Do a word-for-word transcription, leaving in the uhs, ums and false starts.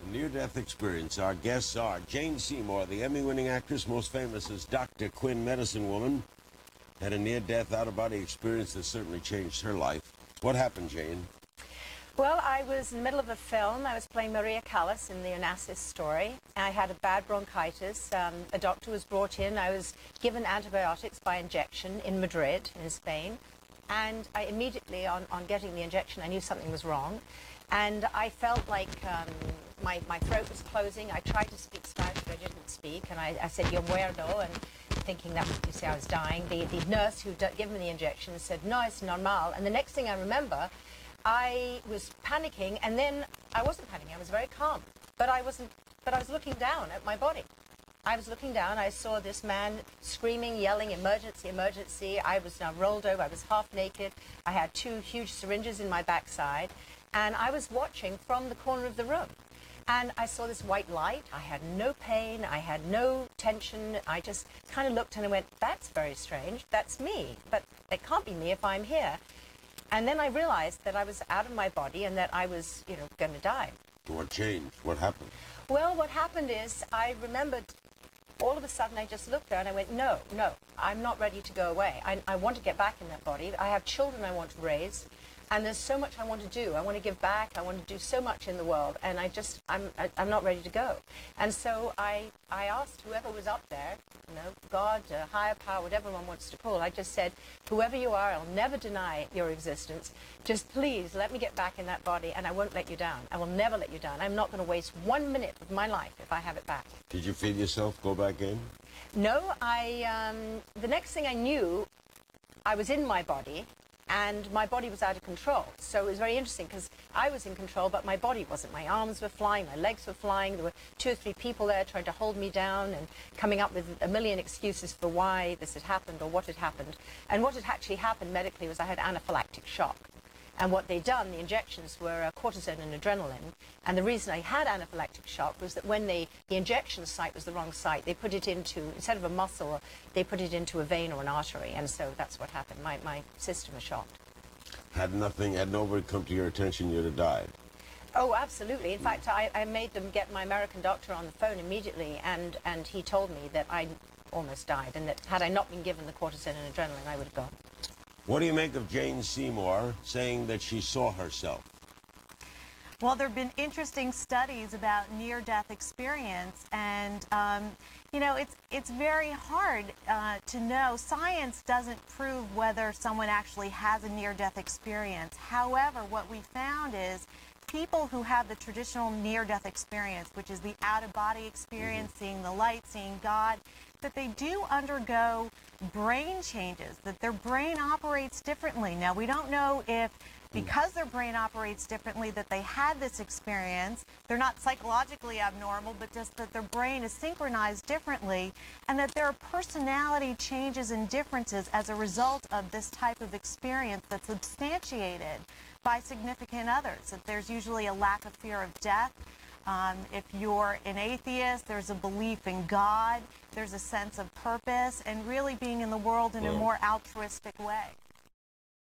Near-Death Experience. Our guests are Jane Seymour, the Emmy-winning actress, most famous as Doctor Quinn, Medicine Woman, had a near-death out-of-body experience that certainly changed her life. What happened, Jane? Well, I was in the middle of a film. I was playing Maria Callas in the Onassis story. I had a bad bronchitis. Um, a doctor was brought in. I was given antibiotics by injection in Madrid, in Spain. And I immediately, on, on getting the injection, I knew something was wrong. And I felt like um, my, my throat was closing. I tried to speak Spanish, but I didn't speak. And I, I said, yo muerdo, and thinking that, you see, I was dying. The, the nurse who gave me the injection said, no, es normal. And the next thing I remember, I was panicking, and then I wasn't panicking. I was very calm. But I wasn't, but I was looking down at my body. I was looking down. I saw this man screaming, yelling, emergency, emergency. I was now rolled over. I was half naked. I had two huge syringes in my backside. And I was watching from the corner of the room. And I saw this white light. I had no pain. I had no tension. I just kind of looked and I went, that's very strange. That's me. But it can't be me if I'm here. And then I realized that I was out of my body and that I was, you know, going to die. What changed? What happened? Well, what happened is I remembered all of a sudden I just looked there and I went, no, no, I'm not ready to go away. I, I want to get back in that body. I have children I want to raise. And there's so much I want to do. I want to give back. I want to do so much in the world. And I just, I'm, I, I'm not ready to go. And so I, I asked whoever was up there, you know, God, uh, higher power, whatever one wants to call, I just said, whoever you are, I'll never deny your existence. Just please let me get back in that body and I won't let you down. I will never let you down. I'm not going to waste one minute of my life if I have it back. Did you feel yourself go back in? No, I, um, the next thing I knew, I was in my body. And my body was out of control. So it was very interesting because I was in control, but my body wasn't. My arms were flying, my legs were flying. There were two or three people there trying to hold me down and coming up with a million excuses for why this had happened or what had happened. And what had actually happened medically was I had anaphylactic shock. And what they'd done, the injections were uh, cortisone and adrenaline. And the reason I had anaphylactic shock was that when they, the injection site was the wrong site, they put it into, instead of a muscle, they put it into a vein or an artery. And so that's what happened. My, my system was shocked. Had nothing, had nobody come to your attention, you'd have died. Oh, absolutely. In fact, I, I made them get my American doctor on the phone immediately, and, and he told me that I almost died, and that had I not been given the cortisone and adrenaline, I would have gone. What do you make of Jane Seymour saying that she saw herself? Well, there have been interesting studies about near-death experience, and, um, you know, it's, it's very hard uh, to know. Science doesn't prove whether someone actually has a near-death experience. However, what we found is people who have the traditional near-death experience, which is the out-of-body experience, mm-hmm. seeing the light, seeing God, that they do undergo brain changes, that their brain operates differently. Now, we don't know if because their brain operates differently that they had this experience. They're not psychologically abnormal, but just that their brain is synchronized differently, and that there are personality changes and differences as a result of this type of experience that's substantiated by significant others. That there's usually a lack of fear of death. Um, if you're an atheist, there's a belief in God, there's a sense of purpose, and really being in the world in well, a more altruistic way.